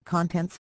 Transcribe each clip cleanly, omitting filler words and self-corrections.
Contents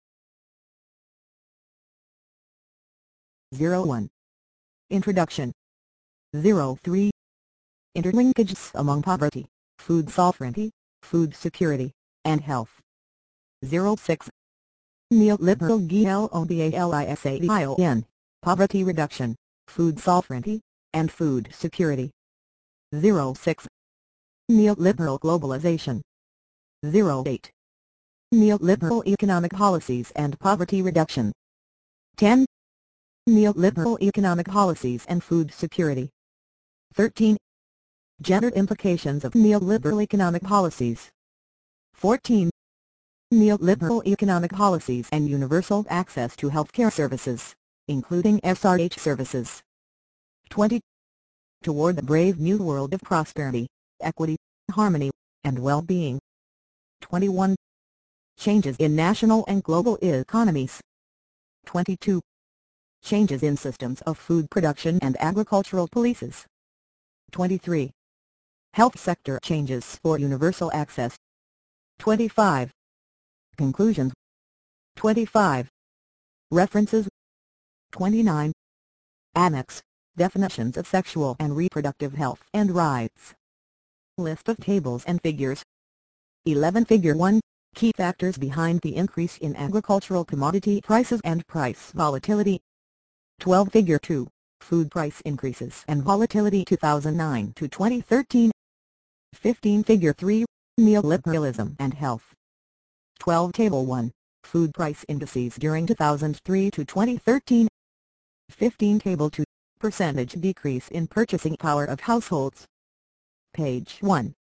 01. Introduction 03. Interlinkages among poverty, food sovereignty, food security, and health 06. Neoliberal globalization, poverty reduction, food sovereignty, and food security 06. Neoliberal globalization 08. Neoliberal economic policies and poverty reduction 10. Neoliberal economic policies and food security 13. Gender implications of neoliberal economic policies 14. Neoliberal economic policies and universal access to healthcare services, including SRH services 20. Toward the brave new world of prosperity, equity, harmony, and well-being 21. Changes in national and global economies 22. Changes in systems of food production and agricultural policies 23. Health sector changes for universal access 25. Conclusions 25. References 29. Annex, definitions of sexual and reproductive health and rights. List of tables and figures. 11. Figure 1, key factors behind the increase in agricultural commodity prices and price volatility. 12. Figure 2, food price increases and volatility 2009 to 2013. 15. Figure 3, neoliberalism and health. 12. Table 1, food price indices during 2003 to 2013. 15. Table 2, percentage decrease in purchasing power of households. Page 1.